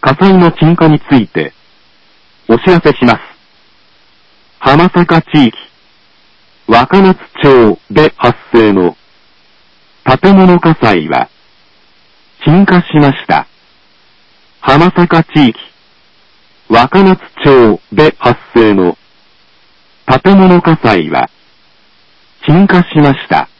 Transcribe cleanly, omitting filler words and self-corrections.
火災の鎮火についてお知らせします。浜坂地域、若松町で発生の建物火災は鎮火しました。浜坂地域、若松町で発生の建物火災は鎮火しました。